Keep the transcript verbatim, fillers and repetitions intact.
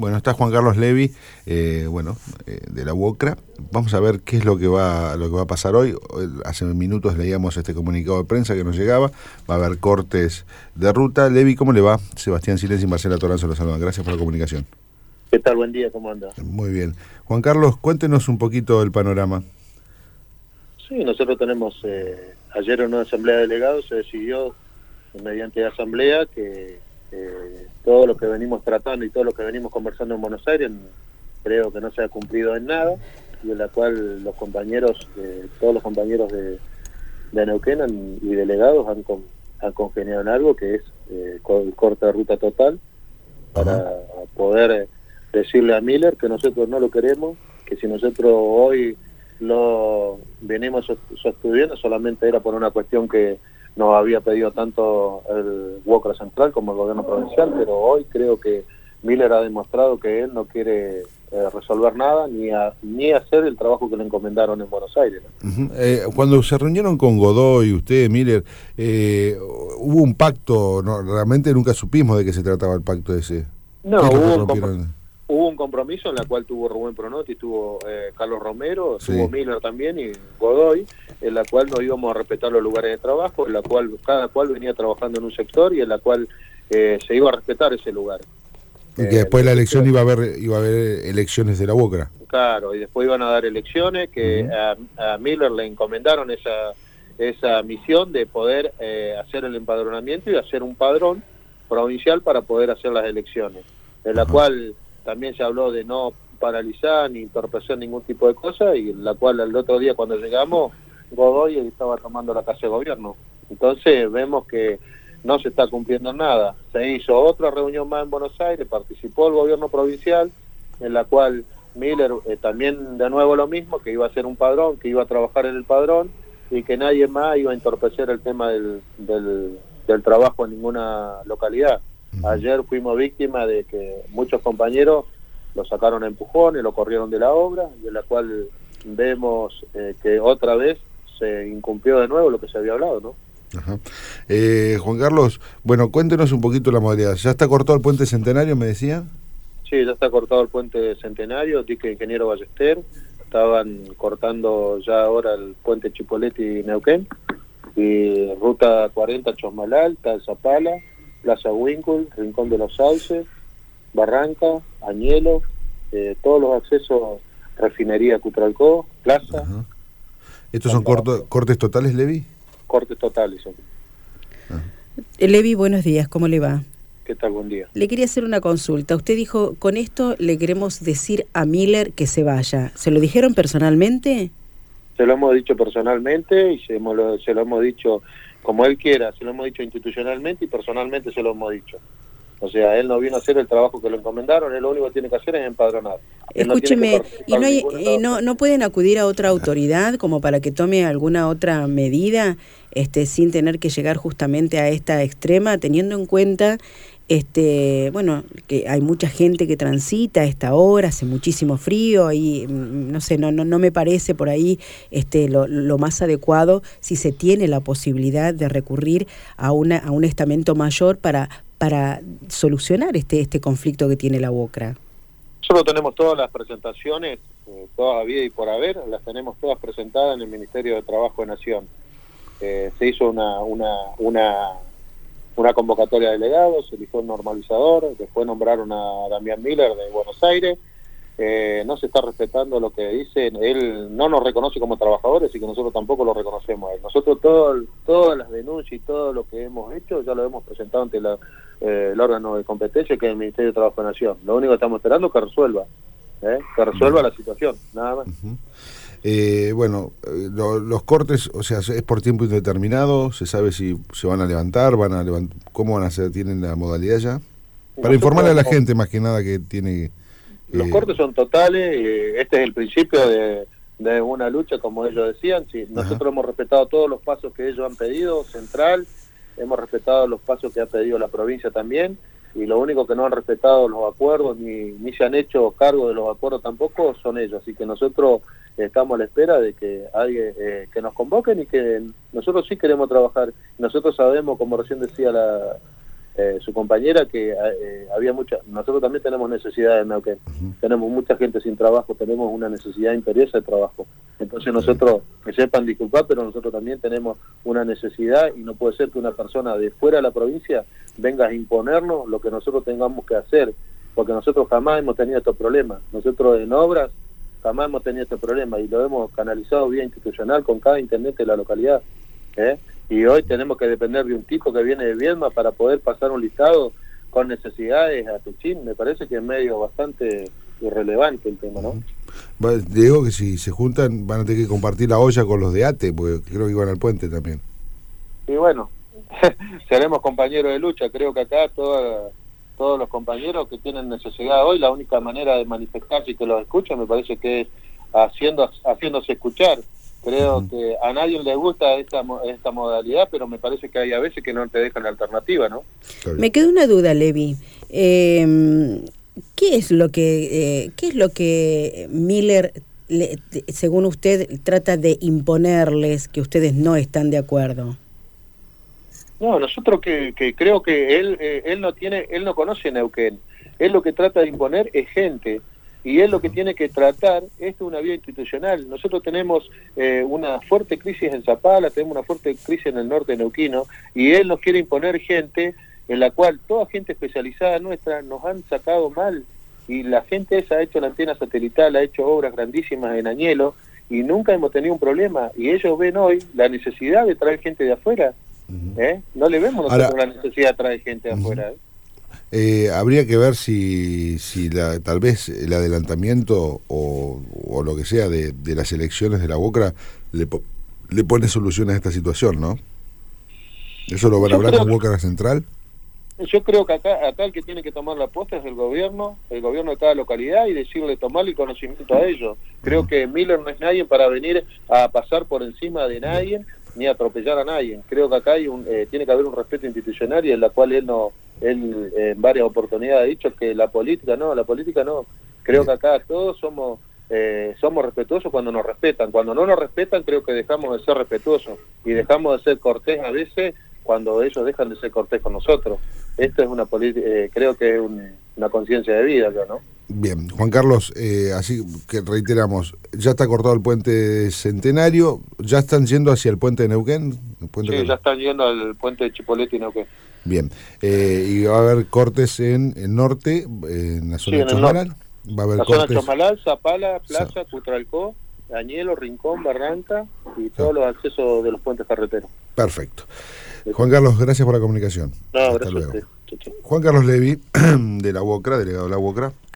Bueno, está Juan Carlos Levi, eh, bueno, eh, de la UOCRA. Vamos a ver qué es lo que va lo que va a pasar hoy. Hace minutos leíamos este comunicado de prensa que nos llegaba. Va a haber cortes de ruta. Levi, ¿cómo le va? Sebastián Silenzi y Marcela Toranzo lo saludan. Gracias por la comunicación. ¿Qué tal? Buen día, ¿cómo anda? Muy bien. Juan Carlos, cuéntenos un poquito el panorama. Sí, nosotros tenemos, eh, ayer en una asamblea de delegados se decidió, mediante asamblea, que eh, todo lo que venimos tratando y todo lo que venimos conversando en Buenos Aires, creo que no se ha cumplido en nada, y en la cual los compañeros, eh, todos los compañeros de, de Neuquén han, y delegados han, con, han congeniado en algo que es eh, el corte de ruta total, para uh-huh. poder eh, decirle a Miller que nosotros no lo queremos, que si nosotros hoy lo venimos sosteniendo solamente era por una cuestión que nos había pedido tanto el UOCRA Central como el gobierno provincial, pero hoy creo que Miller ha demostrado que él no quiere eh, resolver nada ni a, ni hacer el trabajo que le encomendaron en Buenos Aires, ¿no? Uh-huh. eh, cuando se reunieron con Godoy, usted, Miller, eh, hubo un pacto, no, realmente nunca supimos de qué se trataba el pacto ese. No, hubo un, hubo un compromiso en la cual tuvo Rubén Pronotti, tuvo eh, Carlos Romero, sí. tuvo Miller también y Godoy, en la cual nos íbamos a respetar los lugares de trabajo, en la cual cada cual venía trabajando en un sector y en la cual eh, se iba a respetar ese lugar. Y que después de la elección iba a haber iba a haber elecciones de la UOCRA. Claro, y después iban a dar elecciones que uh-huh. a, a Miller le encomendaron esa esa misión de poder eh, hacer el empadronamiento y hacer un padrón provincial para poder hacer las elecciones, en la uh-huh. cual también se habló de no paralizar ni entorpecer ningún tipo de cosa, y en la cual el otro día cuando llegamos Godoy estaba tomando la casa de gobierno. Entonces vemos que no se está cumpliendo nada. Se hizo otra reunión más en Buenos Aires, participó el gobierno provincial, en la cual Miller eh, también de nuevo lo mismo, que iba a hacer un padrón, que iba a trabajar en el padrón y que nadie más iba a entorpecer el tema del, del, del trabajo en ninguna localidad. Ayer fuimos víctimas de que muchos compañeros lo sacaron a empujones, lo corrieron de la obra, y en la cual vemos eh, que otra vez se incumplió de nuevo lo que se había hablado, ¿no? Ajá. Eh, Juan Carlos, bueno, cuéntenos un poquito la modalidad. ¿Ya está cortado el puente Centenario, me decía? Sí, ya está cortado el puente Centenario, dique Ingeniero Ballester. Estaban cortando ya ahora el puente Chipoleti y Neuquén, y ruta cuarenta Chosmalal, Zapala, Plaza Winkle, Rincón de los Sauces, Barranca, Añelo, eh, todos los accesos, Refinería Cutralcó, Plaza. Ajá. ¿Estos son corto, cortes totales, Levi? Cortes totales son. Ah. Levi, buenos días, ¿cómo le va? ¿Qué tal? Buen día. Le quería hacer una consulta. Usted dijo, con esto le queremos decir a Miller que se vaya. ¿Se lo dijeron personalmente? Se lo hemos dicho personalmente y se, hemos, se lo hemos dicho como él quiera, se lo hemos dicho institucionalmente y personalmente se lo hemos dicho. O sea, él no vino a hacer el trabajo que lo encomendaron, él lo único que tiene que hacer es empadronar. Él Escúcheme, no ¿y no, hay, eh, no, no pueden acudir a otra autoridad como para que tome alguna otra medida este, sin tener que llegar justamente a esta extrema, teniendo en cuenta este bueno que hay mucha gente que transita a esta hora, hace muchísimo frío, y no sé, no no no me parece por ahí este lo, lo más adecuado si se tiene la posibilidad de recurrir a una a un estamento mayor para para solucionar este este conflicto que tiene la UOCRA. Nosotros tenemos todas las presentaciones, eh, todas a vida y por haber, las tenemos todas presentadas en el Ministerio de Trabajo de Nación. Eh, se hizo una una una una convocatoria de delegados, se eligió un normalizador, después nombraron a Damián Miller de Buenos Aires. Eh, no se está respetando lo que dicen, él no nos reconoce como trabajadores y que nosotros tampoco lo reconocemos a él. Nosotros todo, todas las denuncias y todo lo que hemos hecho ya lo hemos presentado ante la, eh, el órgano de competencia, que es el Ministerio de Trabajo de Nación. Lo único que estamos esperando es que resuelva, ¿eh? que resuelva uh-huh. la situación, nada más. Uh-huh. Eh, bueno, lo, los cortes, o sea, es por tiempo indeterminado, se sabe si se van a levantar, van a levant- cómo van a hacer, tienen la modalidad ya, para Nosotros, informarle a la gente más que nada que tiene. Los eh, cortes son totales, eh, este es el principio de, de una lucha, como ellos decían. Sí, nosotros Ajá. hemos respetado todos los pasos que ellos han pedido, Central, hemos respetado los pasos que ha pedido la provincia también, y lo único que no han respetado los acuerdos, ni, ni se han hecho cargo de los acuerdos tampoco, son ellos. Así que nosotros estamos a la espera de que alguien eh, que nos convoquen y que nosotros sí queremos trabajar. Nosotros sabemos, como recién decía la, eh, su compañera que eh, había mucha, nosotros también tenemos necesidades en Neuquén, uh-huh. tenemos mucha gente sin trabajo, tenemos una necesidad imperiosa de trabajo, entonces nosotros, que sepan disculpar, pero nosotros también tenemos una necesidad y no puede ser que una persona de fuera de la provincia venga a imponernos lo que nosotros tengamos que hacer, porque nosotros jamás hemos tenido estos problemas, nosotros en obras jamás hemos tenido este problema y lo hemos canalizado vía institucional con cada intendente de la localidad, ¿eh? Y hoy tenemos que depender de un tipo que viene de Viedma para poder pasar un listado con necesidades a Techín. Me parece que es medio bastante irrelevante el tema, ¿no? Digo que si se juntan van a tener que compartir la olla con los de A T E, porque creo que iban al puente también. Y bueno, seremos compañeros de lucha. Creo que acá toda, todos los compañeros que tienen necesidad hoy, la única manera de manifestarse y que los escuchen me parece que es haciendo, haciéndose escuchar. Creo uh-huh. que a nadie le gusta esta esta modalidad, pero me parece que hay a veces que no te dejan la alternativa, ¿no? Me queda una duda, Levi. Eh, ¿Qué es lo que eh, qué es lo que Miller, le, según usted, trata de imponerles que ustedes no están de acuerdo? No, nosotros que, que creo que él eh, él no tiene, él no conoce Neuquén. Él lo que trata de imponer es gente. Y él lo que tiene que tratar es una vía institucional. Nosotros tenemos eh, una fuerte crisis en Zapala, tenemos una fuerte crisis en el norte neuquino, y él nos quiere imponer gente en la cual toda gente especializada nuestra nos han sacado mal, y la gente esa ha hecho la antena satelital, ha hecho obras grandísimas en Añelo, y nunca hemos tenido un problema, y ellos ven hoy la necesidad de traer gente de afuera. ¿eh? No le vemos nosotros Ahora, la necesidad de traer gente de uh-huh. afuera, ¿eh? Eh, habría que ver si, si la, tal vez el adelantamiento o, o lo que sea de, de las elecciones de la UOCRA le, le pone solución a esta situación, ¿no? ¿Eso lo van yo a hablar con UOCRA Central? Yo creo que acá, acá el que tiene que tomar la posta es el gobierno, el gobierno de cada localidad, y decirle, tomarle el conocimiento a ellos. Creo uh-huh. que Miller no es nadie para venir a pasar por encima de nadie, ni atropellar a nadie. Creo que acá hay un, eh, tiene que haber un respeto institucional, y en la cual él no él eh, en varias oportunidades ha dicho que la política no, la política no. Creo que acá todos somos eh, somos respetuosos cuando nos respetan. Cuando no nos respetan, creo que dejamos de ser respetuosos y dejamos de ser cortés a veces cuando ellos dejan de ser cortés con nosotros. Esto es una política, eh, creo que es un, una conciencia de vida, ¿no? Bien, Juan Carlos, eh, así que reiteramos, ya está cortado el puente Centenario, ¿ya están yendo hacia el puente de Neuquén? El puente sí, que... ya están yendo al puente de Chipolete y Neuquén. Bien, eh, y va a haber cortes en el norte, en la zona sí, de Chomalal. Va a haber la cortes... zona de Chomalal, Zapala, Plaza, Sa... Cutralcó, Añelo, Rincón, Barranca y todos ah. los accesos de los puentes carreteros. Perfecto. Juan Carlos, gracias por la comunicación. No, Hasta gracias luego. a usted. Chau, chau. Juan Carlos Levi, de la UOCRA, delegado de la UOCRA.